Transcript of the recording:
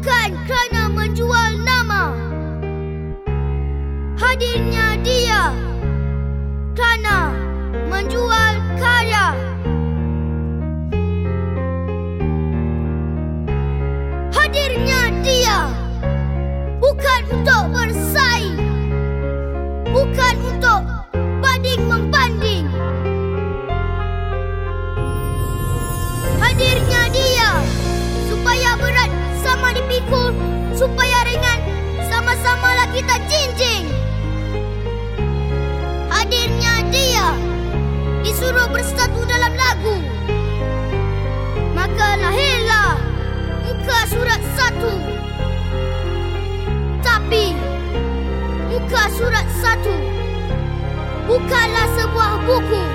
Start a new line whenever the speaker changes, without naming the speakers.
bukan kerana menjual nama. Hadirnya dia kerana menjual karya. Hadirnya dia bukan untuk bersaing, bukan untuk banding-membanding. Hadirnya dia supaya berat sama dipikul, supaya ringan sama-samalah kita jinjing. Hadirnya dia disuruh bersatu dalam lagu, maka lahirlah muka surat 1. Tapi muka surat 1 bukanlah sebuah buku,